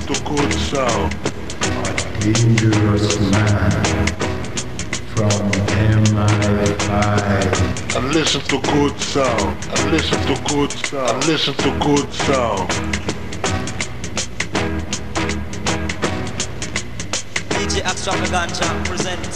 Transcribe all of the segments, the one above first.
to good sound. Dangerous man from MI5. And listen to good sound. And listen to good sound. And listen to good sound. DJ Extravaganza presents.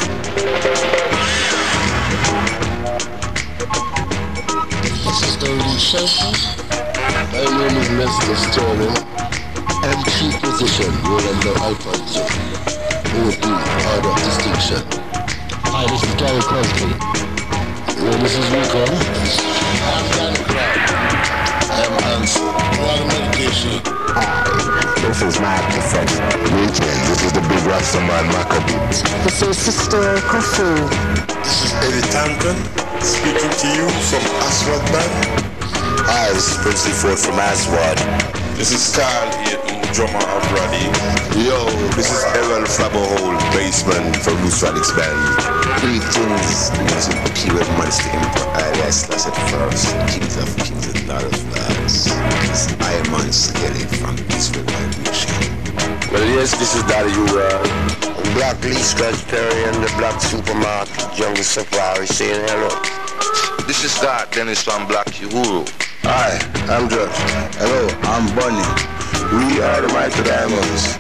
This is the Lucifer. My name is Mr. Sterling. I'm chief musician, Rolando Alfonso. OD, Order of Distinction. Hi, this is Gary Crosby. This is Rico. I'm Dan Clark. I'm Hans. All medication. Hi, this is my professor. Greetings, this is the big Rastaman Maccabee. This is Sister Kofu. This is Eddie Tanton, speaking to you from Aswad Band. Hi, this is Princely Ford from Aswad. This is Carl Hayton, drummer of Roddy. Yo, this is Errol Flabberhole, bassman from Loose Radix Band. Greetings, this is Pure Monster Empire, alias Lasset First, Kings of Kings and Lord of Lords. This is Iron Skelly from Israel Vibration. Well, yes, this is Daddy U-World. Black Lee Scratch Perry and the Black Supermarket, Jungle Safari saying hello. This is Scott Dennis from Black Uhuru. Hi, I'm Josh. Hello, I'm Bunny. We are the Mighty Diamonds.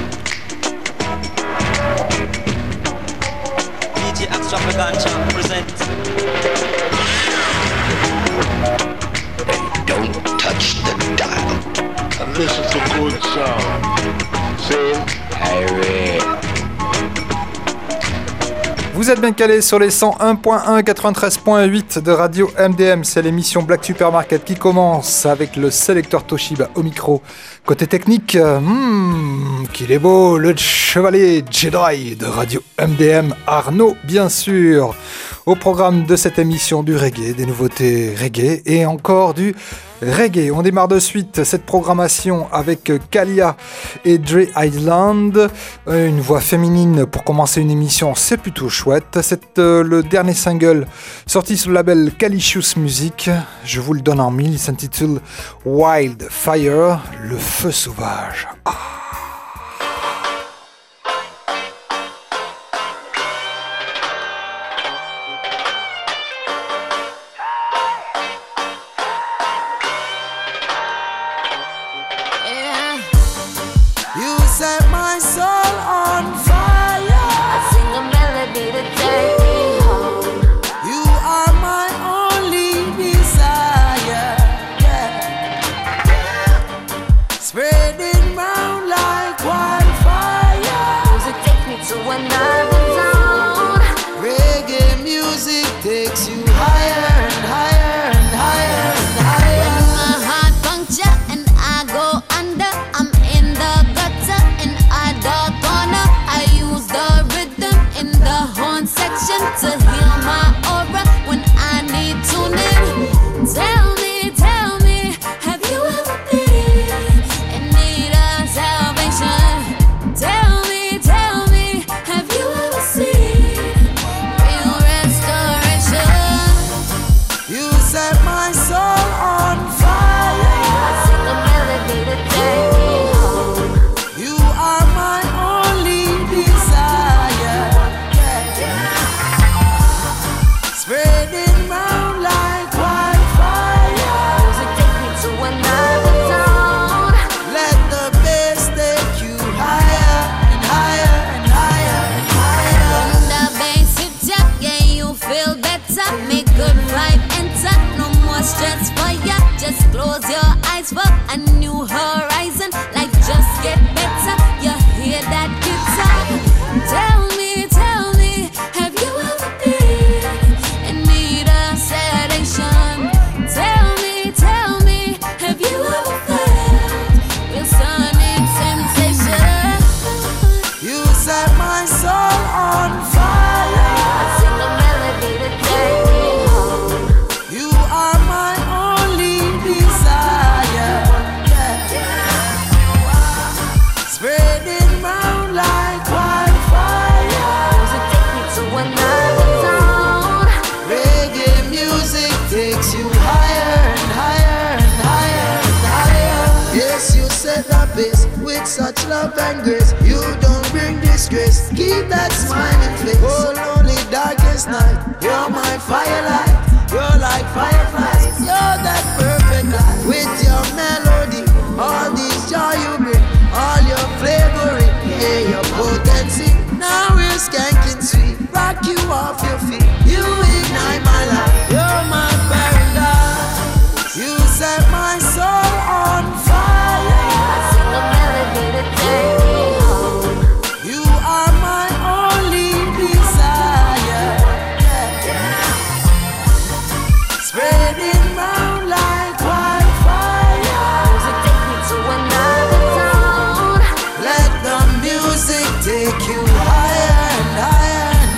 DJ Extravaganza presents. And don't touch the dial. And listen to good sound. Same. Harry. Vous êtes bien calés sur les 101.1, 93.8 de Radio MDM. C'est l'émission Black Supermarket qui commence avec le sélecteur Toshiba au micro. Côté technique, qu'il est beau, le chevalier Jedi de Radio MDM, Arnaud bien sûr. Au programme de cette émission du reggae, des nouveautés reggae et encore du reggae. On démarre de suite cette programmation avec Kalia et Dre Island. Une voix féminine pour commencer une émission, c'est plutôt chouette. C'est le dernier single sorti sur le label Calicious Music. Je vous le donne en mille, il s'intitule Wild Fire, le feu sauvage. To heal my aura when I need tuning. Tell me, have you ever been in need of salvation? Tell me, have you ever seen real restoration? You set my soul on fire. I sing a melody to take me home. You are my only desire. Spreading round like wildfire. Music take me to another zone. Let the bass take you higher and higher and higher and higher. When the bass hits ya, yeah, you feel better. Make good vibe enter. No more stress for ya. Just close your eyes for a new horizon. Life just get better. You hear that guitar? Tell me, have you ever been in need of sedation? Tell me, have you ever felt real sonic sensation? You set my soul on fire. I sing a melody to take me home. You are my only desire. love and grace. You don't bring disgrace. Keep that smiling face. Oh, lonely darkest night. You're my firelight. You're like fireflies. You're that perfect light. With your melody, all these joy you bring, all your flavoring, yeah, your potency. Now we're skanking sweet. Rock you off your feet. You ignite my life. You're my paradise. You set my soul on fire. Sing a melody to take me home. You are my only desire. Spreading round like wildfire. Music take me to another town. Let the music take you higher and higher and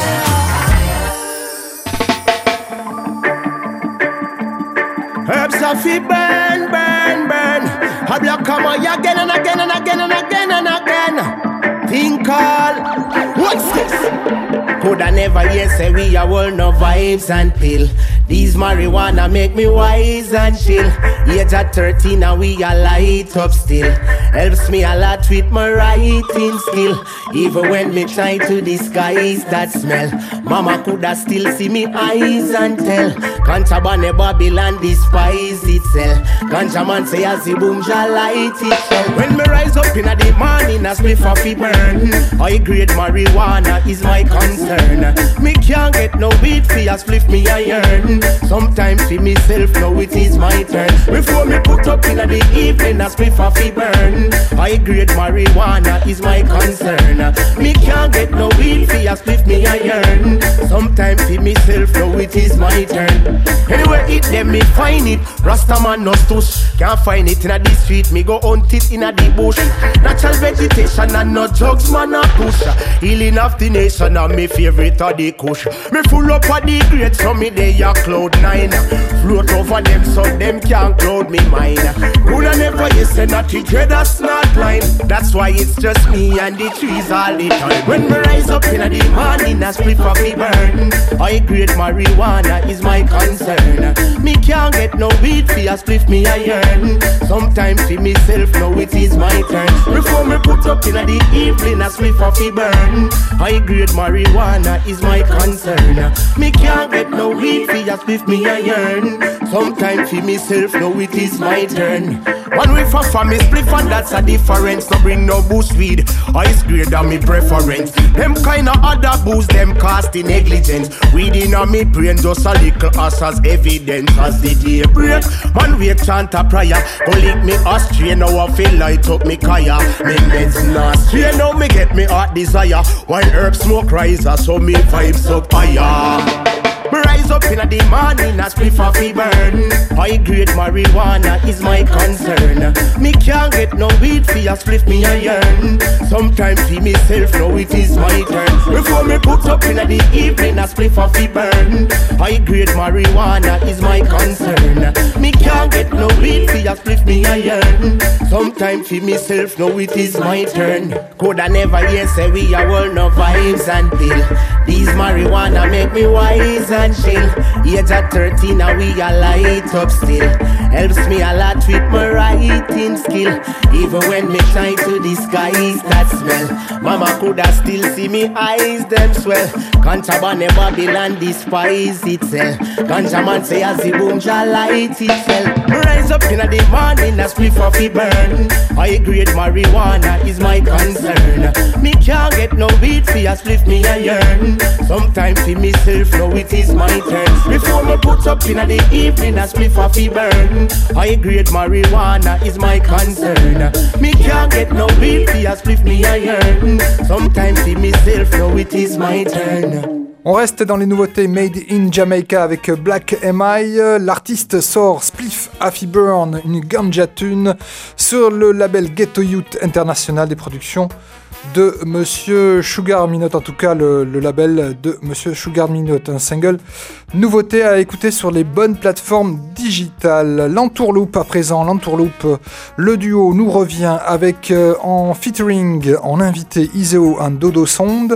higher. Herbs of it burn, burn, burn. I block come on again and again and again and again and again. Think all, what's this? Coulda never hear say we a world no vibes and pill. These marijuana make me wise and chill. Age at 13 and we a light up still. Helps me a lot with my writing skill. Even when me try to disguise that smell, mama coulda still see me eyes and tell. Contraband Babylon despise itself. Ganja man say as the boom ja light itself. When me rise up in the morning a spliff off it burn. High grade marijuana is my concern. Me can't get no weed for a spliff me iron. Sometimes for myself now it is my turn. Before me put up in the evening a spliff off it burn. High grade marijuana is my concern. Me can't get no weed for a spliff me iron. Sometimes for myself now it is my turn. Anywhere it them me find it. Rasta man no stush. Can't find it in the street. Me go hunt it in the bush. Natural vegetation and no drugs man a push. Healing of the nation and me favorite of the kush. Me full up of the grades so me they a cloud nine. Float over them so them can't cloud me mine. Coulda never you say not to dread that's not blind. That's why it's just me and the trees all the time. When me rise up in the morning a split for me burn. High grade marijuana is my concern. Me can't get no weed for a spliff me iron. Sometimes for myself now it is my turn. Before me put up in the evening a spliff for me burn. High grade marijuana is my concern. Me can't get no weed for a spliff me iron. Sometimes for myself now it is my turn. One way for me spliff and that's a difference. No bring no bush weed. Ice grade and me preference. Them kind of other booze them cast in negligence. Weed in a me brain just a little us as evidence. As the day break, man wake chant a prayer. Go lick me astray now I feel light up me kaya. Me meds not stray now me get me heart desire. While herb smoke riser so me vibes up higher. Me rise up in the morning a spliff off me burn. High grade marijuana is my concern. Me can't get no weed for a spliff me iron. Sometimes for myself now it is my turn. Before me put up in the evening a spliff off me burn. High grade marijuana is my concern. Me can't get no weed for a spliff me iron. Sometimes for myself now it is my turn. Coulda never hear say we a world no vibes and pill. These marijuana make me wise and chill. Age at 13 and we a light up still. Helps me a lot with my writing skill. Even when me try to disguise that smell, mama coulda still see me eyes them swell. Contraband Babylon despise itself. Ganja man say as the boom ja light itself. Rise up in the morning a spliff off it burn. High grade marijuana is my concern. Me can't get no weed for a spliff me iron. Sometimes for myself now it is my turn. Before me put up in the evening a spliff off it burn. High grade marijuana is my concern. Me can't get no weed for a spliff me iron. Sometimes for myself now it is my turn. On reste dans les nouveautés Made in Jamaica avec Black M.I. L'artiste sort Spliff Affy Burn, une ganja tune sur le label Ghetto Youth International, des productions de Monsieur Sugar Minott, en tout cas le label de Monsieur Sugar Minott, un single nouveauté à écouter sur les bonnes plateformes digitales. L'Entourloupe à présent, l'Entourloupe, le duo nous revient avec en featuring, en invité Iseo and Dodo Sound.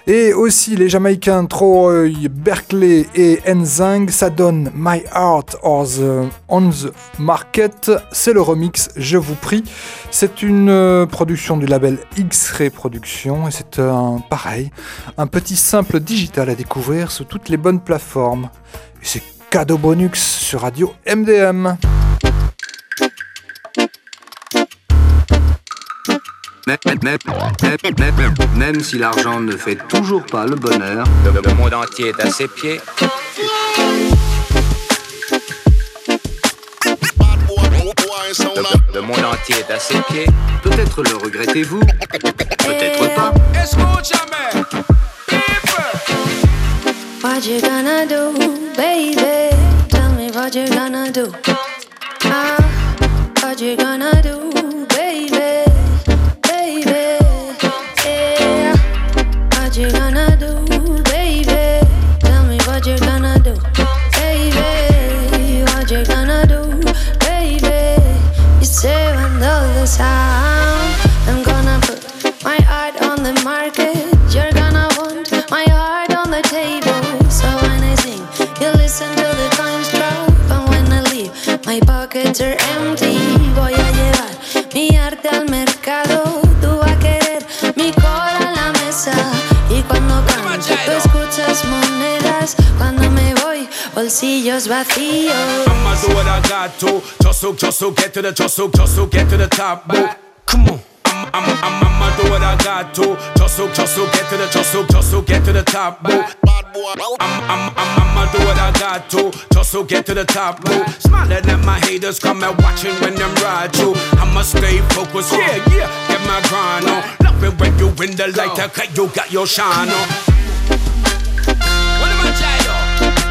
Et aussi les Jamaïcains Troy, Berkeley et Nzang, ça donne My Heart on the Market, c'est le remix, je vous prie. C'est une production du label X-Ray Productions et c'est pareil, un petit simple digital à découvrir sur toutes les bonnes plateformes. Et c'est cadeau bonus sur Radio MDM. Même si l'argent ne fait toujours pas le bonheur, le monde entier est à ses pieds. Le monde entier est à ses pieds. Peut-être le regrettez-vous, peut-être pas. What you gonna do, baby? Tell me what you gonna do. What you gonna do, baby? Baby, yeah. What you gonna do, baby? Tell me what you gonna do, baby. What you gonna do, baby? You say when all the sound, I'm gonna put my heart on the market. You're gonna want my heart on the table. So when I sing, you listen to the coins drop. And when I leave, my pockets are empty. Voy a llevar mi arte al mercado. Tú vas a querer mi cola en la mesa. Y cuando canto, tú escuchas monedas. Cuando me voy, bolsillos vacíos. I'ma do what I got to. Just so get to the, just so get to the top. Boy. Come on. I'ma do what I got to. Just so get to the, just so get to the top. Boy. I'ma do what I got to. Just so get to the top. Boy. Smiling at my haters, come and watching when them ride you. I'ma stay focused, yeah, get my grind on. Love it when you in the light, okay, you got your shine on. What am I trying on?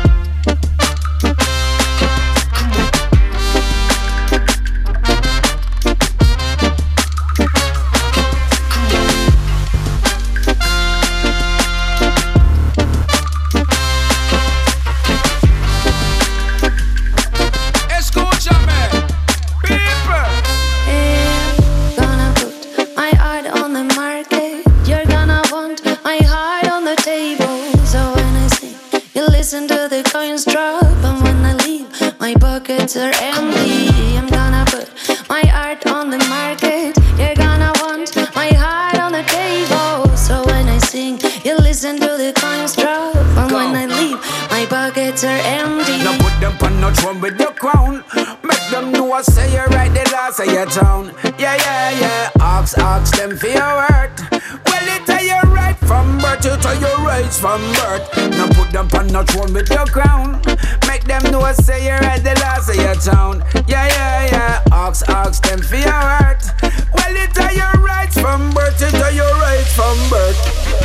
Listen to the coins drop, and when I leave, my pockets are empty. I'm gonna put my art on the market. You're gonna want my heart on the table. So when I sing, you listen to the coins drop, and when I leave, my pockets are empty. Now put them on the throne with your crown. Make them know I say you're right, the last of your town. Yeah. Ask them for your word. Well, it tell you right from birth, you tell you right from birth. Now put them on the throne with your crown. Make them know I say you're right, the last of your town. Yeah. Ask them for your word. Well, it tell you right from birth, you tell you right from birth.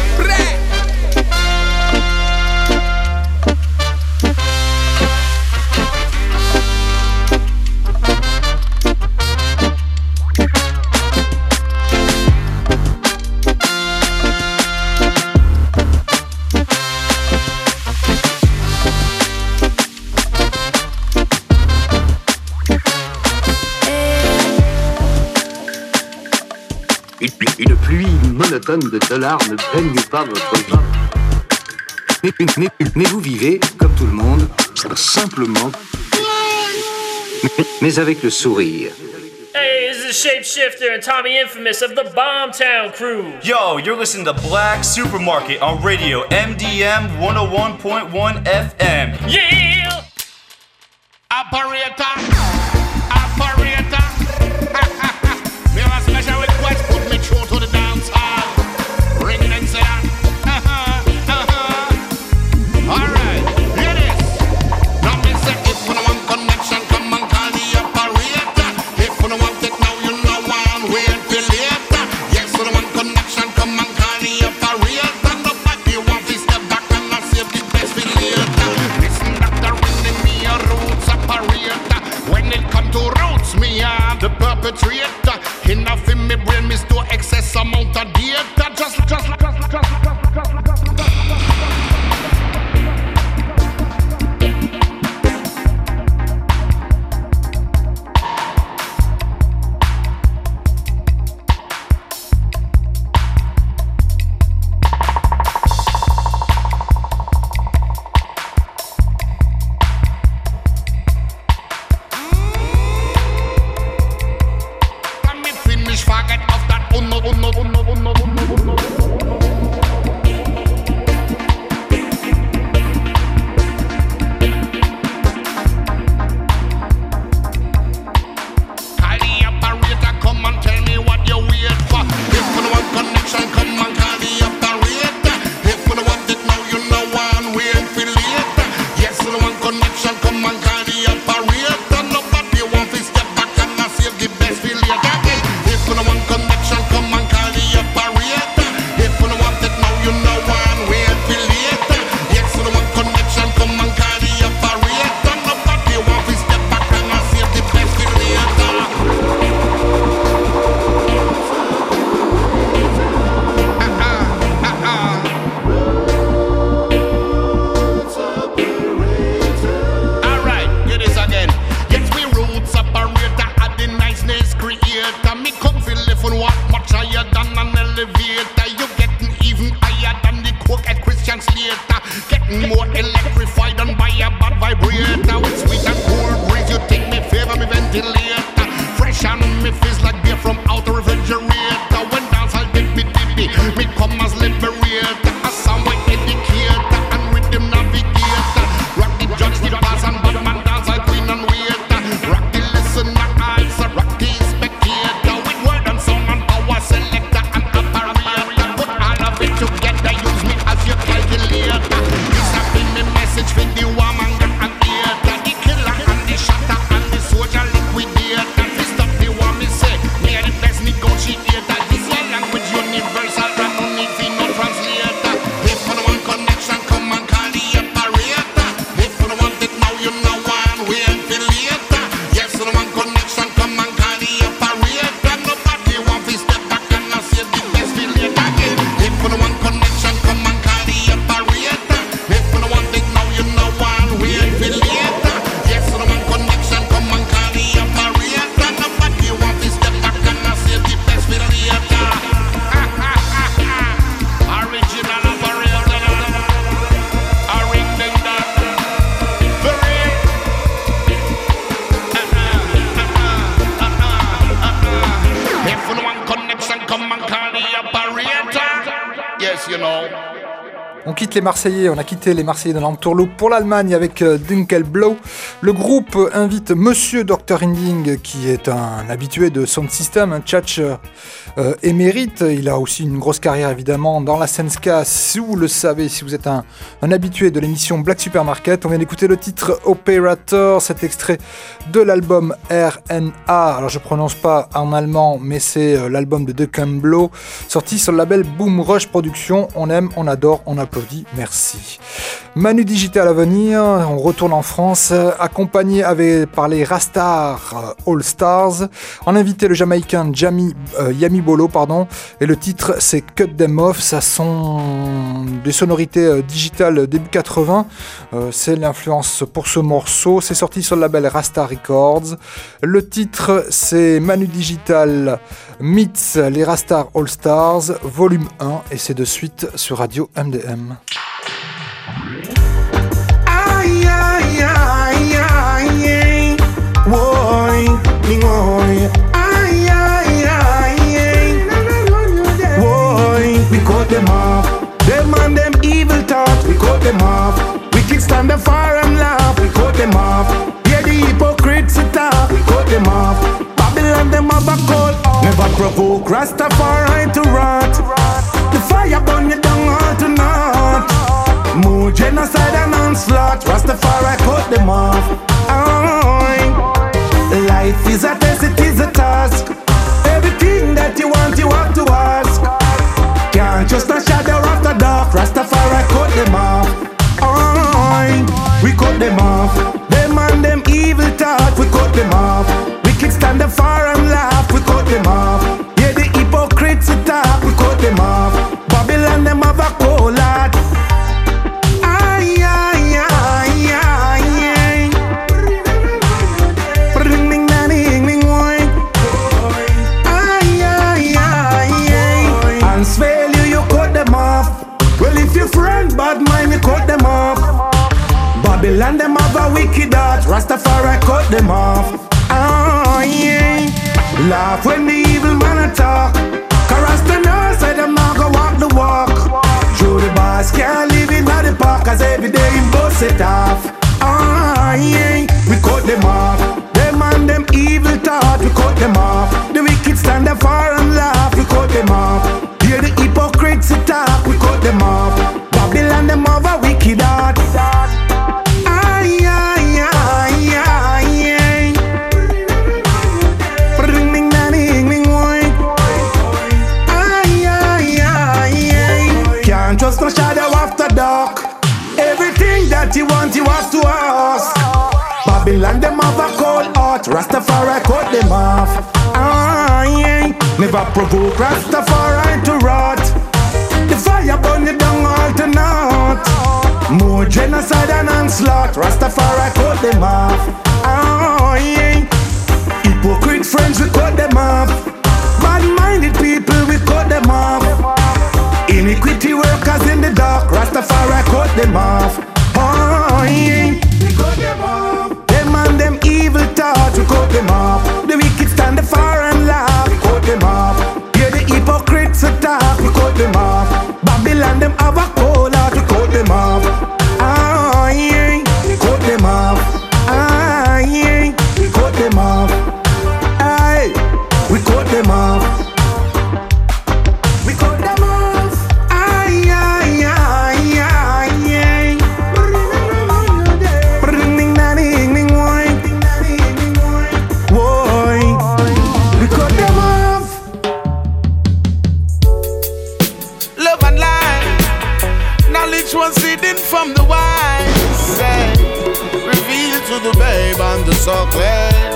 Une pluie monotone de dollars ne baigne pas votre vie. Mais vous vivez, comme tout le monde, simplement, mais avec le sourire. Hey, this is Shapeshifter and Tommy Infamous of the Bombtown Crew. Yo, you're listening to Black Supermarket on radio MDM 101.1 FM. Yeah! Operator! Me have a special request, put me through to the dance hall. Ring it and say Alright, hear this. Now me say if you want connection, come and call the operator. If you want it now, you know one wait till later. Yes, you want connection, come and call the operator. Nobody want to step back and not save the best for later. Listen, doctor, ring me a roots operator. On quitte les Marseillais, on a quitté les Marseillais de l'Entourloupe pour l'Allemagne avec Dunkelblau. Le groupe invite Monsieur Dr. Inding, qui est un habitué de Sound System, un tchatch émérite. Il a aussi une grosse carrière évidemment dans la scène ska, si vous le savez, si vous êtes un habitué de l'émission Black Supermarket. On vient d'écouter le titre Operator, cet extrait de l'album RNA. Alors je prononce pas en allemand, mais c'est l'album de Dunkelblau, sorti sur le label Boom Rush Productions. On aime, on adore, on applaudit, merci. Manu Digital à venir, on retourne en France, accompagné par les Rastar All Stars. On a invité le Jamaïcain Yami Bolo, et le titre c'est Cut Them Off. Ça sont des sonorités digitales début 80, c'est l'influence pour ce morceau. C'est sorti sur le label Rastar Records. Le titre c'est Manu Digital meets les Rastar All Stars volume 1 et c'est de suite sur Radio MDM. We cut them off, them and them evil thoughts, we cut them off. We kick stand the fire and laugh, we cut them off. Yeah, the hypocrites talk, we cut them off. Babylon them have a cold off. Never provoke Rastafari to rot. The fire burn you down all to naught. More genocide and onslaught, Rastafari cut them off. Life is a test, it is a task. Everything that you want, you have to ask. Can't just a shadow after dark. Rastafari cut them off. We cut them off. Them and them evil thoughts, we cut them off. We kickstand the fire and laugh, we cut them off. Yeah, the hypocrites talk, we cut them off. Babylon them have a cold heart. And spell you cut them off. Well, if your friend bad mind, you cut them off. Babylon them have a wicked heart. Rastafari cut them off. Laugh when the evil man attack. Cause Rasta knows say them not go walk the walk. Through the bars can't live in the park, cause every day him bust it off. We cut them off. Them and them evil thought, we cut them off. The wicked stand up far and laugh, we cut them off. Hear the hypocrites talk, we cut them off. Babylon them have a wicked heart. Can't trust no shadow after dark. Everything that you want, you have to ask. Babylon them have a cold heart. Rastafari cut them off. Never provoke Rastafari to rot. The fire burn you down all to naught. More genocide and onslaught. Rastafari cut them off. Hypocrite friends, we cut them off. Bad-minded people, we cut them off. Iniquity workers in the dark. Rastafari cut them off. We cut them off. Them and them evil thoughts, we cut them off. The wicked stand the fire and laugh, we cut them off. Hear the hypocrites attack, we cut them off. Babylon them have a cold heart, we cut them off. We cut them off. We cut them off. We cut them off. We cut them off. Was hidden from the wise, revealed to the babe and the suckling.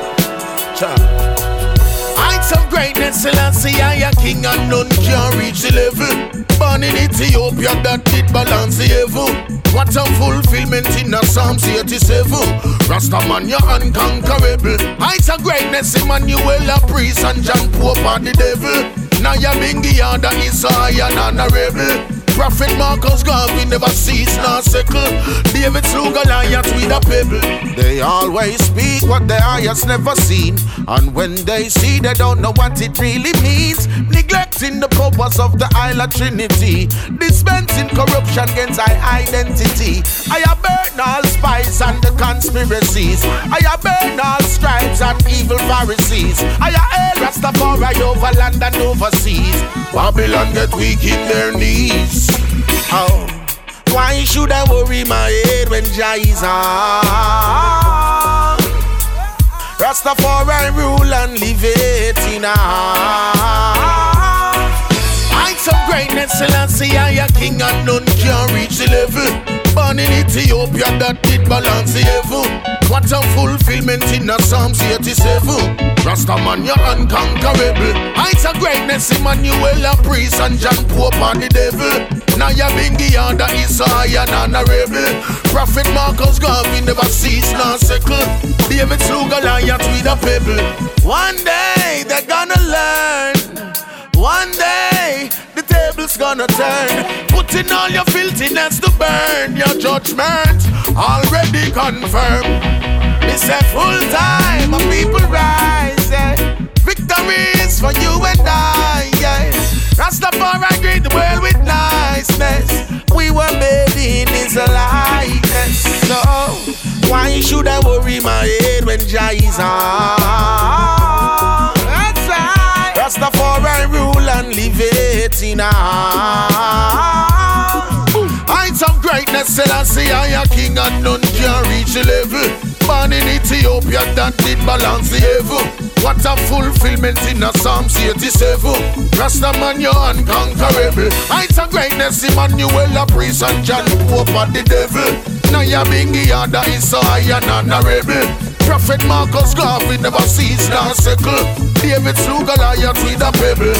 Heights of greatness, Selassie, I a king and none can reach the level. Born in Ethiopia, that did balance the evil. What a fulfillment in the Psalms 87. Rastaman, you're unconquerable. Heights of greatness, Emmanuel, a priest, and John Pope are the devil. Now you're Bingy, and Isaiah, and honorable. Prophet Marcus Garvey never cease nor sickle. David slew Goliath with a pebble. They always speak what their eyes never seen, and when they see, they don't know what it really means. Neglect neglecting the powers of the Isle of Trinity, dispensing corruption against our identity. I have burn all spies and the conspiracies. I have burn all scribes and evil Pharisees. I have hail Rastafari over land and overseas. Babylon get weak in their knees. Oh, why should I worry my head when Jah is on? Rastafari rule and live it in heights of greatness, Selassie, I a king and none can reach the level. Born in Ethiopia that did balance the heaven. What a fulfillment in the Psalms 87. Rastaman, you're unconquerable. Heights of greatness, Emmanuel, a priest, and John Pope and the devil. Now you're being the other is high and honorable. Prophet Marcus Garvey never cease nor sickle. David slew Goliath with a pebble. One day they're gonna learn. One day the table's gonna turn. Putting all your filthiness to burn. Your judgment already confirmed. It's a full time of people rise, yeah. Victory is for you and I, yeah. Rastafari greet the world with niceness. We were made in his likeness. So why should I worry my head when Jah is on? That's right. Rastafari rule and live it in heights of greatness, Selassie, I a king and none can reach the level. Born in Ethiopia that did balance the heaven. What a fulfillment in the Psalms 87. Rastaman, you're unconquerable. Heights of greatness, Emmanuel, a priest, and John Pope and the devil. Now you're being the other is so high and honorable. Prophet Marcus Garvey never cease nor sickle. David slew Goliath with a pebble.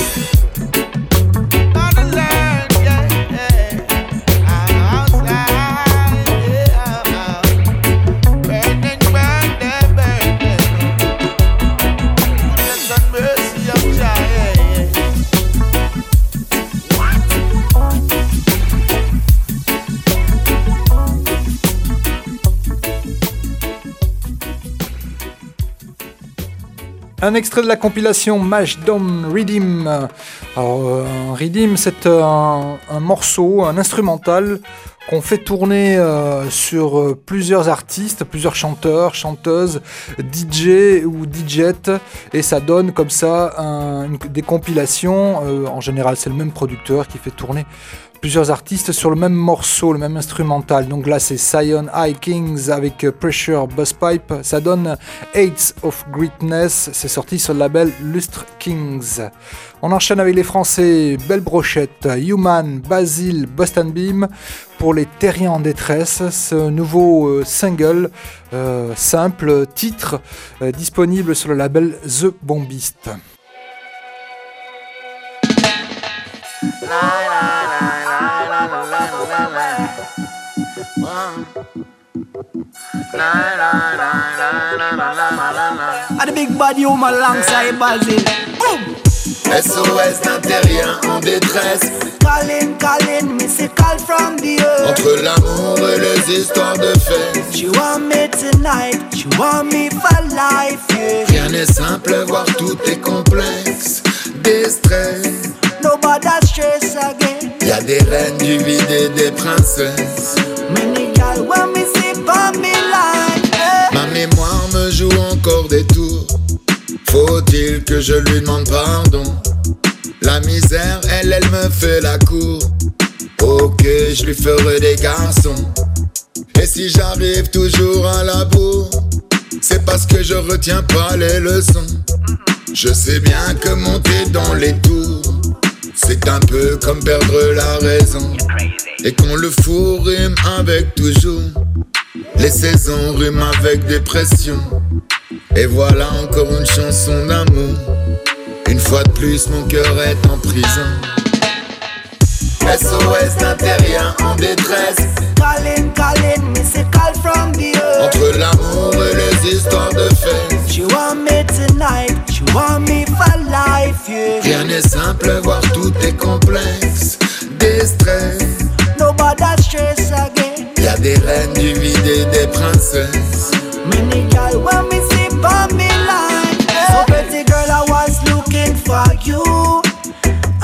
Un extrait de la compilation Mashdom Redeem. Alors, un Redeem, c'est un morceau, un instrumental qu'on fait tourner sur plusieurs artistes, plusieurs chanteurs, chanteuses, DJ ou DJettes, et ça donne comme ça des compilations. En général, c'est le même producteur qui fait tourner plusieurs artistes sur le même morceau, le même instrumental. Donc là, c'est Zion High Kings avec Pressure Busspipe. Ça donne Heights of Greatness. C'est sorti sur le label Lustre Kings. On enchaîne avec les Français. Belle Brochette, Human, Basil, Boston Beam pour les Terriens en détresse. Ce nouveau single, simple titre, disponible sur le label The Bombist. A the big bad human alongside Basil. Boom! SOS d'un terrien en détresse. Calling, me say call from the earth. Entre l'amour et les histoires de fait. She want me tonight, she want me for life, yeah. Rien n'est simple, voire tout est complexe. Des stress. Nobody stress again. Y'a des reines du vide et des princesses. Many gal want me see for me life, yeah. Ma mémoire me joue encore des tours. Faut-il que je lui demande pardon? La misère, elle me fait la cour. Ok, je lui ferai des garçons. Et si j'arrive toujours à la bourre, c'est parce que je retiens pas les leçons. Je sais bien que monter dans les tours, c'est un peu comme perdre la raison. Et qu'on le fou rime avec toujours. Les saisons riment avec dépression. Et voilà encore une chanson d'amour. Une fois de plus mon cœur est en prison. SOS d'un terrien en détresse. Calling, me say call from the earth. Entre l'amour et les histoires de fait. She want me tonight, she want me for life, yeah. Rien n'est simple, voire tout est complexe. Des stress. Nobody stress again. Y'a des reines du vide et des princesses. Many gal want me see for me life, yeah. So pretty girl, I was looking for you.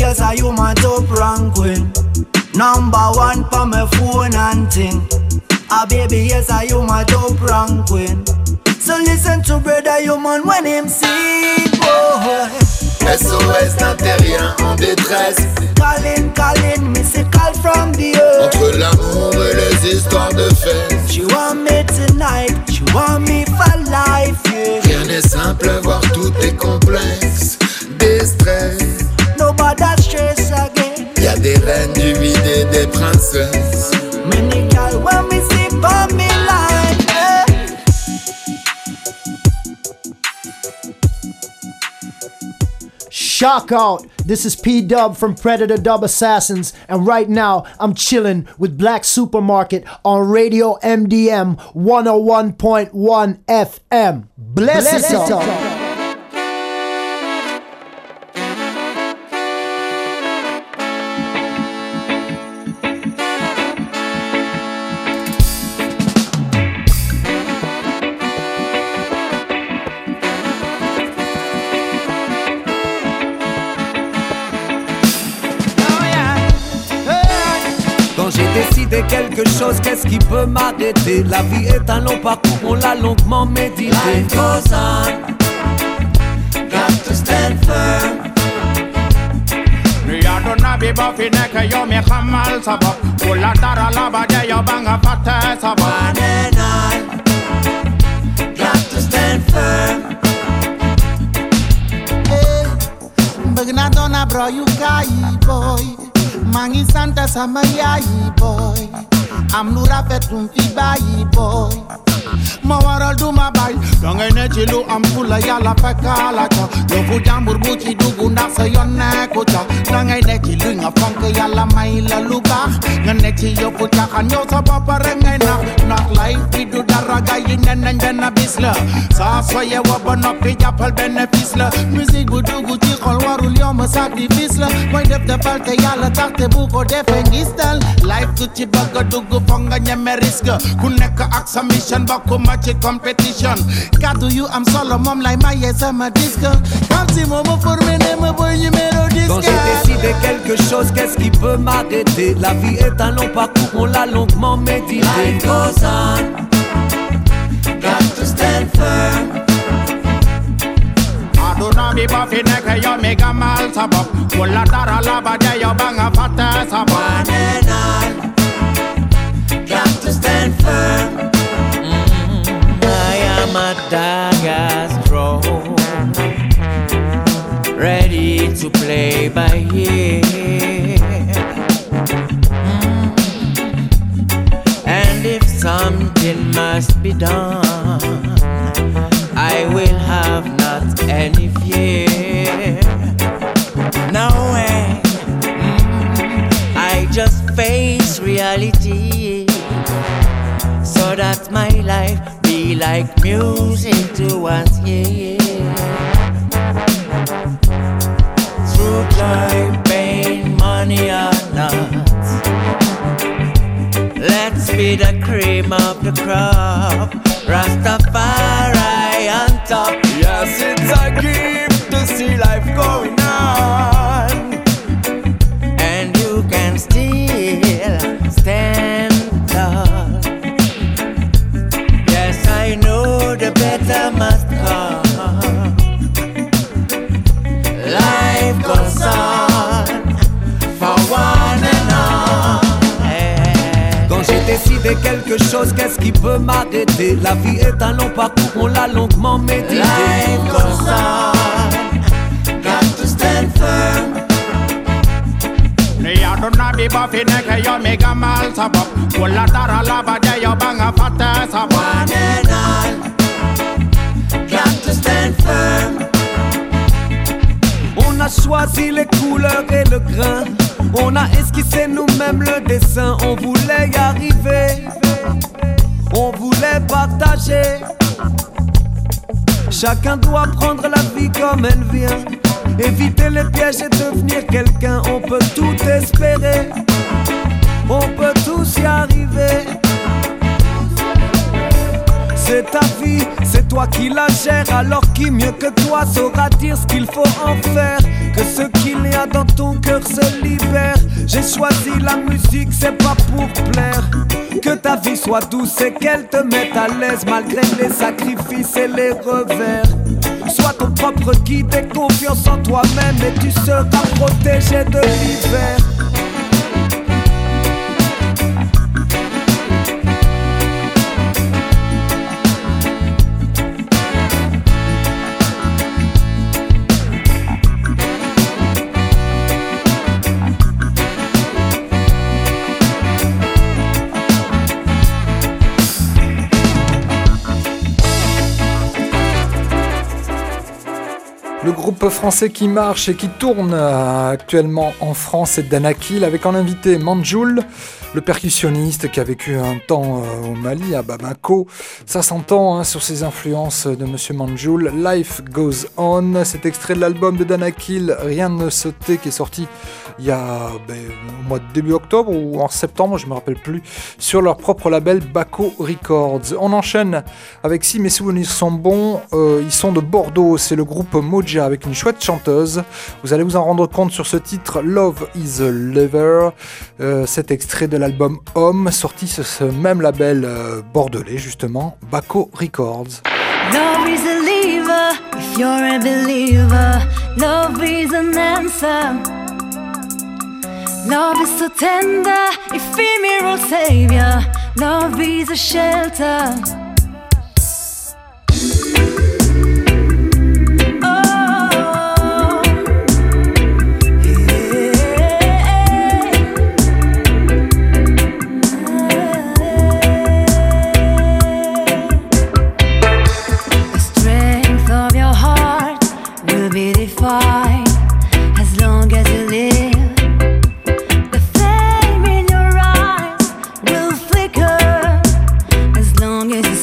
yes, are you my top rank queen? Number one for my phone and thing. Ah, baby, yes, are you my top rank queen? So listen to brother human when him sing, boy. SOS n'a rien en détresse. Calling, me say call from the earth. Entre l'amour et les histoires de fait. She want me tonight, she want me for life, yeah. Rien n'est simple, voir tout est complexe. Des stress, nobody stress again. Y'a des reines du vide et des princesses. Many girls want me see for me life, yeah. Shock out! This is P-Dub from Predator Dub Assassins, and right now I'm chilling with Black Supermarket on Radio MDM 101.1 FM. Bless it up! Décider quelque chose, qu'est-ce qui peut m'arrêter? La vie est un long parcours, on l'a longuement médité. Life goes on, got to stand firm. Ya donna bi bofi neke yo mi khamal sabab. Kula dara laba de yo banga fate sabab. One and all, got to stand firm. Hey, bagna donna bro you kai boy. Mangi Santa sama yai boy. I'm nura fetum fi bayi boy. Ma waral du ma bay. Dangay ne ci lu am fula yalla fekala ca. Yo fu jambur bu ci dugu ndax sa yon nekku ca. Dangay ne ci lu nga fonk yalla may la lu baax. Nga ne ci yëfu caaxaan yow sa bopp rek ngay nax. Ndax life bi du dara gay yi nen nañ benn bis la. Saa soo yeewoo ba noppi jàppal bénéfice la. Musique bu dugg ci xol warul yomb sacrifice la. Mooy def defal te yàlla tax te bu ko defee ngistal. Life du ci bëgg a dugg foog nga ñeme risque. Ku nekk ak sa mission bokkuma ci competition. Kaddu yu am solo moom lay maye sama disque. Comme si moom ma formé ne ma boy numéro 10. Quand j'ai décidé quelque chose, qu'est-ce qui peut m'arrêter? La vie est un long parcours, on l'a longuement médité. Life goes on, got to stand firm. Aduna bi bofi neke yo mi gamal sabab. Kula dara laba de yo banga fate sabab. One and all, got to stand firm. I am a dagger strong, ready to play by ear. And if something must be done, I will have not any fear. No way, I just face reality, so that my life be like music to us, yeah. Through joy, pain, money or not, let's be the cream of the crop. Rastafari on top. Yes, it's a gift to see life going on, and you can still stand tall. Yes, I know the better must come. Life goes on for one and all. Quand j'ai décidé quelque chose, qu'est-ce qui peut m'arrêter? La vie est un long parcours, on l'a longuement médité. Life goes on, got to stand firm. Ya donna bi bofi neke yo mi gamal sabab. Kula dara laba de yo banga fate sabab. One and all, got to stand firm. On a choisi les couleurs et le grain. On a esquissé nous-mêmes le dessin. On voulait y arriver, on voulait partager. Chacun doit prendre la vie comme elle vient, éviter les pièges et devenir quelqu'un. On peut tout espérer, on peut tous y arriver. C'est ta vie, c'est toi qui la gères. Alors qui mieux que toi saura dire ce qu'il faut en faire? Que ce qu'il y a dans ton cœur se libère. J'ai choisi la musique, c'est pas pour plaire. Que ta vie soit douce et qu'elle te mette à l'aise malgré les sacrifices et les revers. Sois ton propre guide et confiance en toi-même et tu seras protégé de l'hiver. Le groupe français qui marche et qui tourne actuellement en France, c'est Danakil, avec en invité Manjoul, le percussionniste qui a vécu un temps au Mali, à Bamako. Ça s'entend sur ses influences de Monsieur Manjoul. Life Goes On, cet extrait de l'album de Danakil, Rien ne se tait, qui est sorti il y a au mois de début octobre ou en septembre, je ne me rappelle plus, sur leur propre label Bako Records. On enchaîne avec Si mes souvenirs sont bons, ils sont de Bordeaux, c'est le groupe Moja avec une chouette chanteuse. Vous allez vous en rendre compte sur ce titre Love is a Lever, cet extrait de l'album Homme, sorti sur ce même label bordelais justement, Bako Records. Love is a lever, if you're a believer. Love is an answer. Love is so tender, ephemeral savior. Love is a shelter. As long as you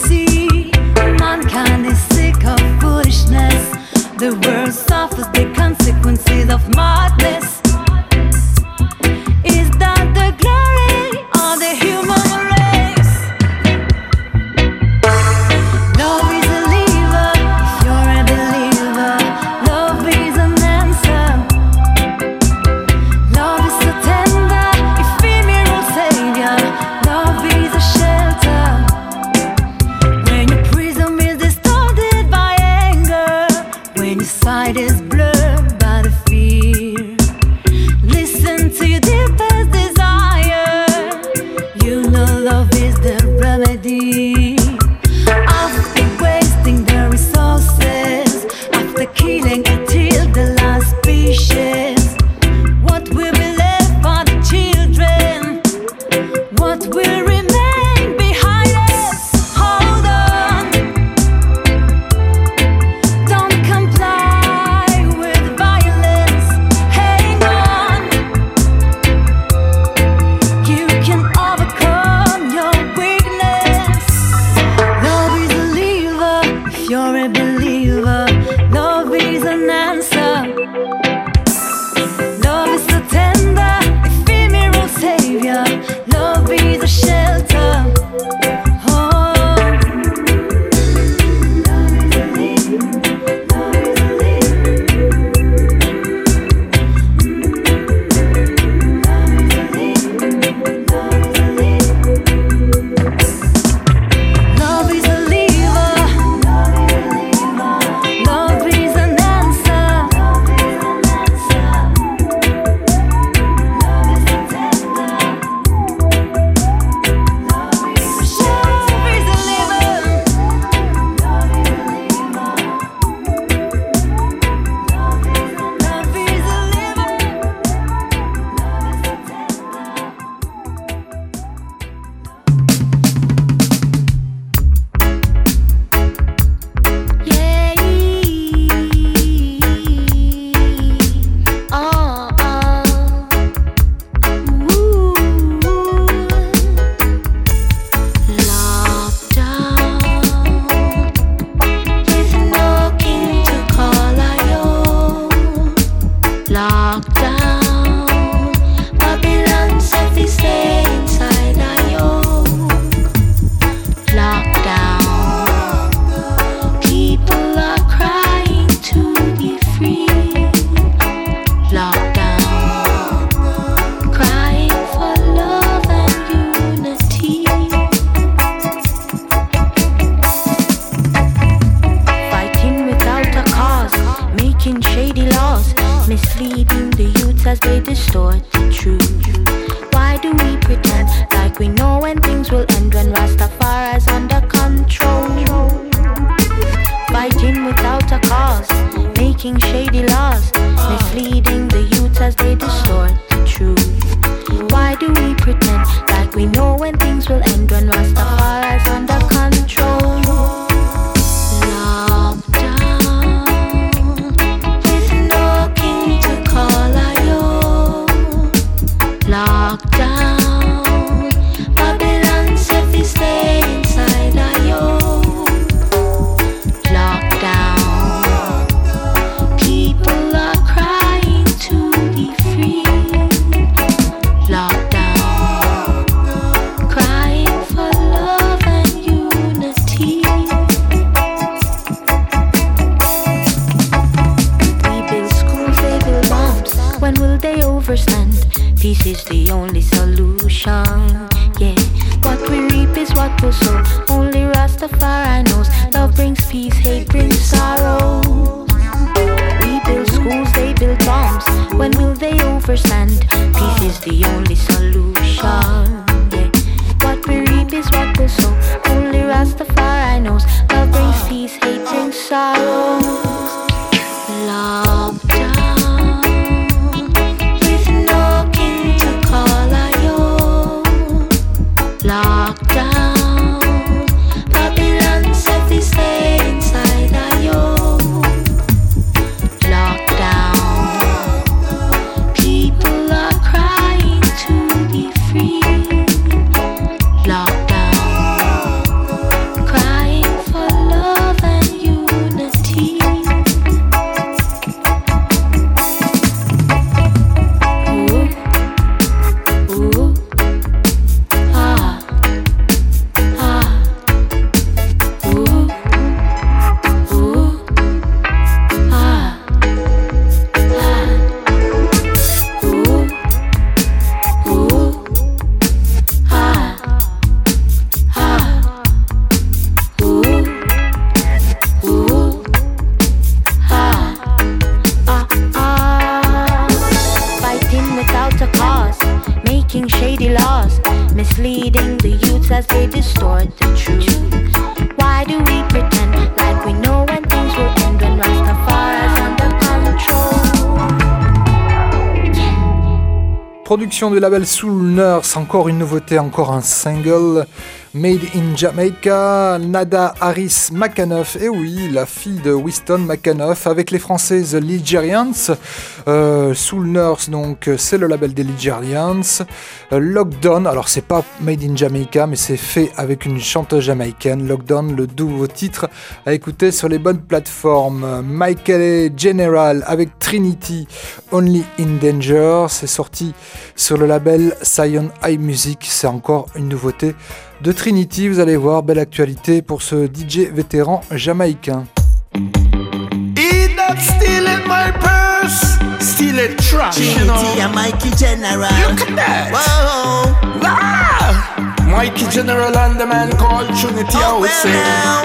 do we pretend like we know when things will end, when Rastafari's under control? Lockdown, with no king to call Ayo. Lockdown, Babylon said we stay inside Ayo. Lockdown, people are crying to be free. Lockdown, crying for love and unity. We build schools, they build bombs. When will they overstand? Peace is the only solution. Yeah, what we reap is what we sow. Only Rastafari knows. Love brings peace, hate brings sorrow. We build schools, they build bombs. When will they overstand? Peace is the only solution. Yeah, what we reap is what we sow. Only Rastafari knows. Love brings peace, hate brings sorrow. Lockdown, with no king to call Ayo. Lockdown, Babylon said we stay inside Ayo. Lockdown, people are crying to be free. Lockdown, crying for love and unity. Ooh, ooh, ah, ah, ooh, ooh, ah, ah, ooh, ooh, ah, ah, ooh, ooh, ah, fighting without a cause, making shady laws, misleading the youths as they distort the truth. Why do we pretend like we know when things will end, when Rastafari's under control? Production du label Soul Nurse, encore une nouveauté, encore un single. Made in Jamaica, Nada Harris McAnuff, et oui, la fille de Winston McAnuff, avec les Français The Ligerians. Soul Nurse, donc, c'est le label des Ligerians. Lockdown, alors c'est pas Made in Jamaica, mais c'est fait avec une chanteuse jamaïcaine. Lockdown, le nouveau titre à écouter sur les bonnes plateformes. Michael General avec Trinity, Only in Danger, c'est sorti sur le label Zion High Music, c'est encore une nouveauté de Trinity. Vous allez voir, belle actualité pour ce DJ vétéran jamaïcain. He that stealing my purse, steal it trash, you know. Trinity and Mikey General. Look at that. Whoa. Ah! Mikey General and the man called Trinity, I would say.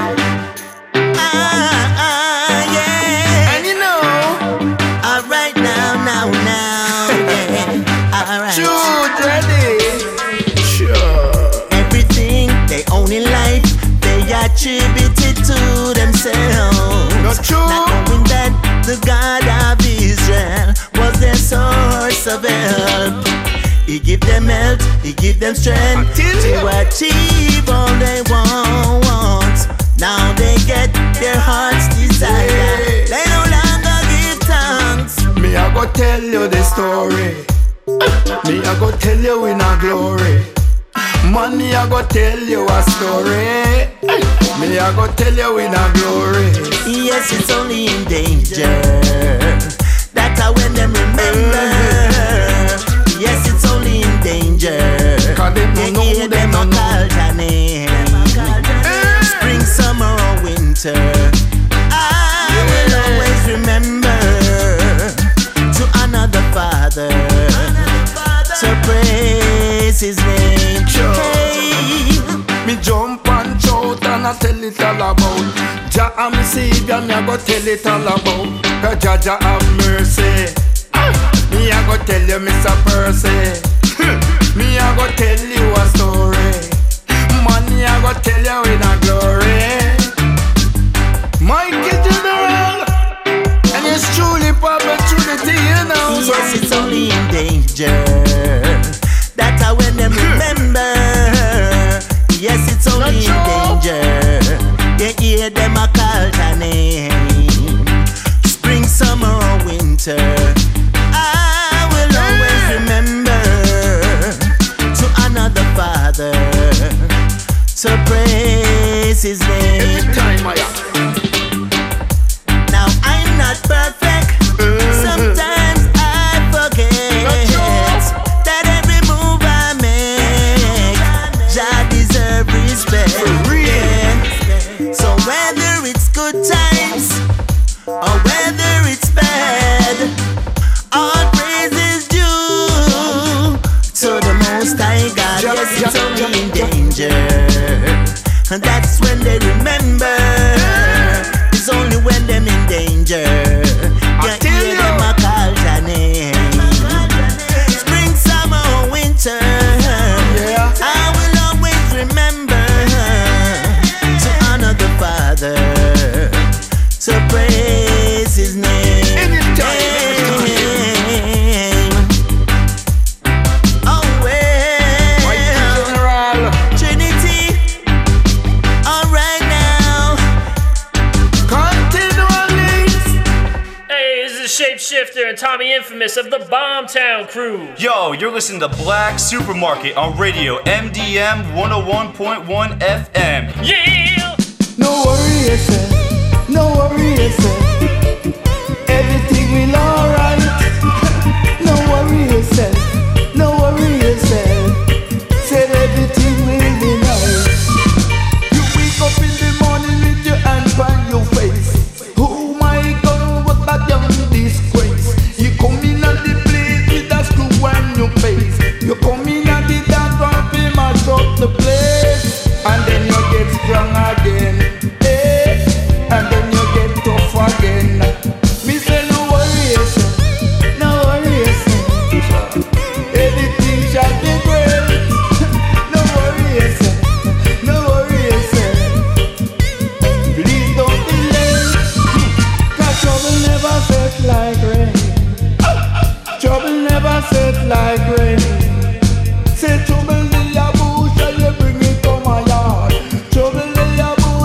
Yeah. And you know, alright now, yeah. Alright. Jude ready. Sure. Everything they own in life, they attribute it to themselves. Not true. Not knowing that the God of Israel was their source of help. He give them health, he give them strength to achieve all they want. Now they get their heart's desire. They no longer give thanks. Me I go tell you the story. Me I go tell you in a glory. Money I go tell you a story. Me I go tell you in a glory. Yes, it's only in danger. That's how when them remember. Yes, it's only in danger. They hear them a call their name. Spring, summer or winter, I will always remember to honor the Father, to praise His name. Hey. Me jump and shout and I tell it all about Jah and me Savior, me I go tell it all about Jah Jah have mercy. Me I go tell you, Mr. Percy. Me I go tell you a story. Money I go tell you in a glory. Mikey General, and it's truly public Trinity, you know. Yes, it's only in danger. That's how praise His name. Every time I Now I'm not perfect. Sometimes I forget that every move I make, Jah deserve respect. Yeah. So whether it's good times or whether it's bad, all praise is due to the Most High God. Yes, it's only in danger, and that's when they remember. It's only when them in danger. You hear them a call your name. Spring, summer, or winter, I will always remember to honor the Father, to praise His name. Oh, well, Trinity, all right now. Hey, this is Shapeshifter and Tommy Infamous of the Bombtown Crew. Yo, you're listening to Black Supermarket on radio MDM 101.1 FM. Yeah! No worry yourself, no worry yourself. Everything will alright. No worry yourself, no worry yourself. Said everything will be nice. You wake up in the morning with your hand on your face. Oh my God, what a damn disgrace. You come in at the place with a screw on your face. You come in at the dance and be mash up the place. And then you get strong again. And then you get tough again. Me say no worry yourself, no worry yourself. Everything shall be great. No worry yourself, no worry yourself. Please don't delay. 'Cause trouble never set like rain. Trouble never set like rain. Say trouble in your bush and you bring it to my yard. Trouble in your bush.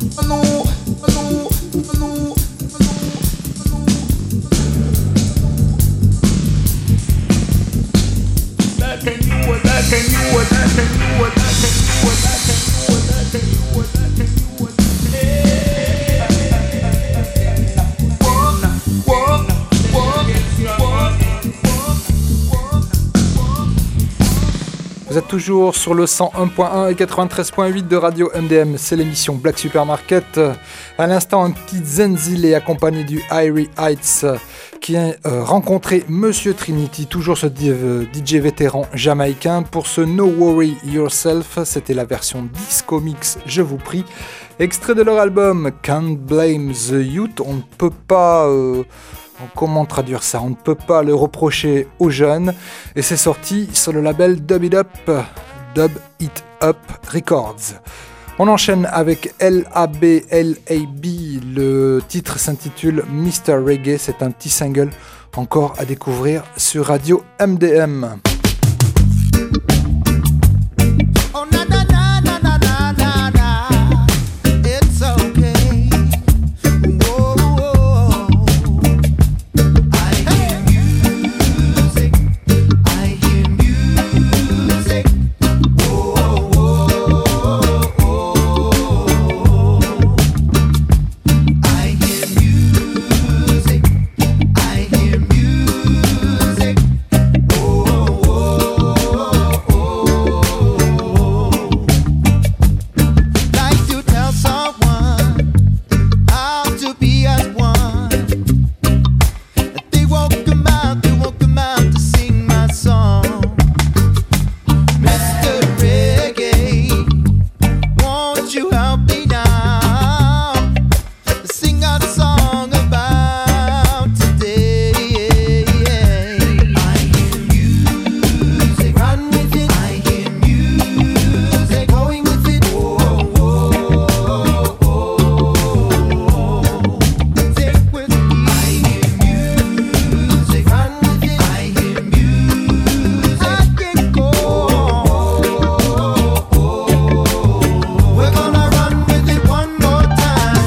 Vous êtes toujours sur le 101.1 et 93.8 de Radio MDM, c'est l'émission Black Supermarket. À l'instant, un petit Zenzile accompagné du Irie Heights qui a rencontré Monsieur Trinity, toujours ce DJ vétéran jamaïcain, pour ce No Worry Yourself. C'était la version disco mix, je vous prie. Extrait de leur album Can't Blame the Youth. On ne peut pas... comment traduire ça? On ne peut pas le reprocher aux jeunes. Et c'est sorti sur le label Dub It Up Records. On enchaîne avec LAB. Le titre s'intitule Mr. Reggae. C'est un petit single encore à découvrir sur Radio MDM. Oh, na na na na na na na na. It's okay. Whoa, whoa. I hear music. I hear music. Whoa, whoa, whoa. I hear music. I hear music. Whoa, whoa, whoa. Like to tell someone how to be as one. They won't come out to sing my song. Mr. Reggae, won't you help me now? Sing a song about today. I hear music, run with it. I hear music, going with it. Whoa, whoa, whoa. Stick with me. I hear music, run with it. I hear music, I can go. We're gonna run with it one more time.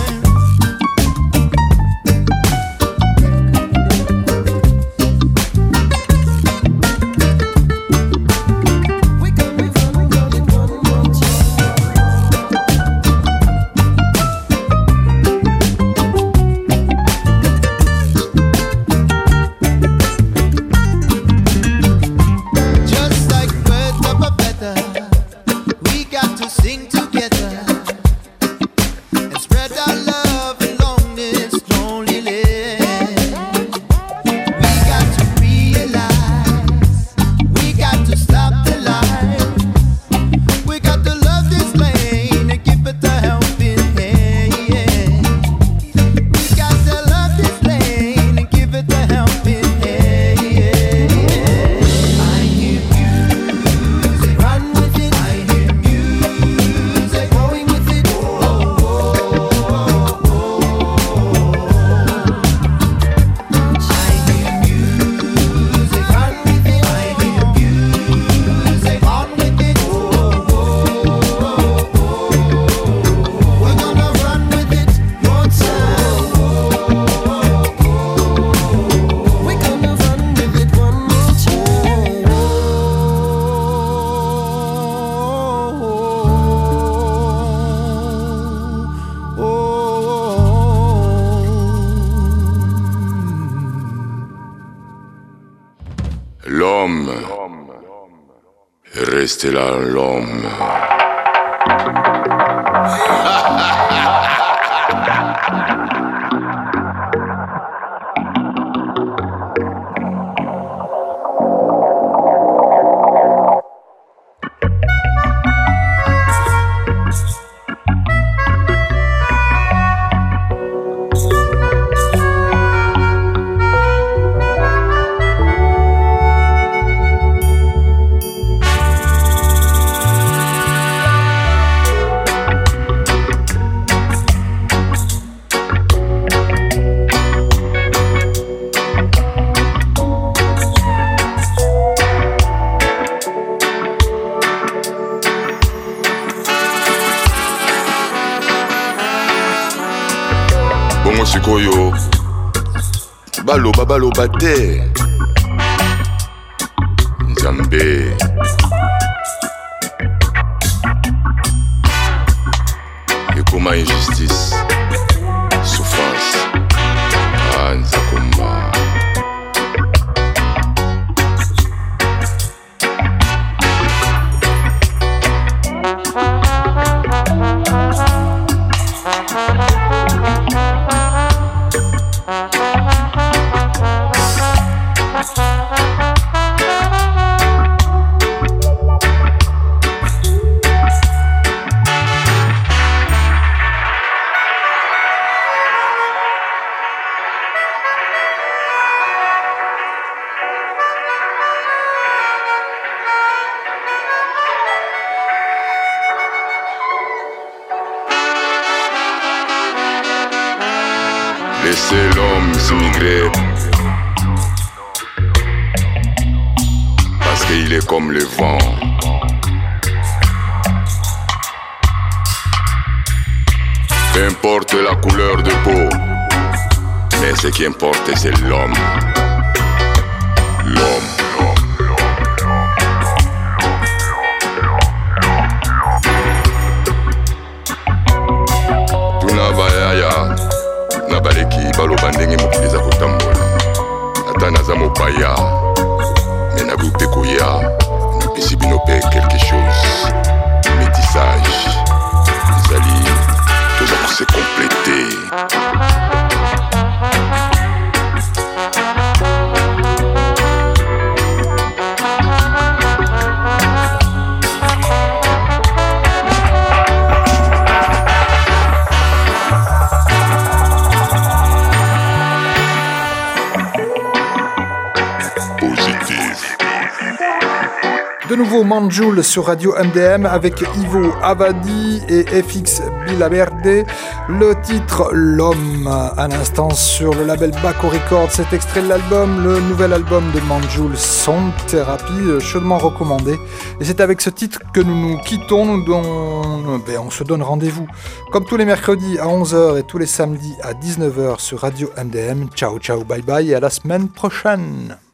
Just like birds of a feather, we got to sing together and spread our love along this lonely land. We got to realize, we got to stop the lies. We got to love this land and give it a helping hand. We got to love this land and give it a helping hand. I hear music, run with it. I hear music, going with it. Whoa, whoa, whoa. I hear music, run with it. I hear music, on with it. Whoa, whoa, whoa. We're gonna run with it one time. We're gonna run with it one more time. L'homme est resté là, l'homme. bongo sikoyo baloba te Nzambe ekoma injustice souffrance Nzakoma Laissez l'homme s'immigrer parce qu'il est comme le vent. Peu importe la couleur de peau, mais ce qui importe c'est l'homme. L'homme. Tunavayaya nabaleki baloba ndenge mokili eza kotambola ata naza mopaya me nakoki mpe koya napesi bino mpe quelque chose métissage ezali toza kose complete. De nouveau Manjoul sur Radio MDM avec Ivo Avadi et FX Bilaverde. Le titre L'Homme à l'instant sur le label Baco Records. Cet extrait de l'album, le nouvel album de Manjoul, Son Thérapie, chaudement recommandé. Et c'est avec ce titre que nous nous quittons. On se donne rendez-vous comme tous les mercredis à 11h et tous les samedis à 19h sur Radio MDM. Ciao, ciao, bye bye et à la semaine prochaine.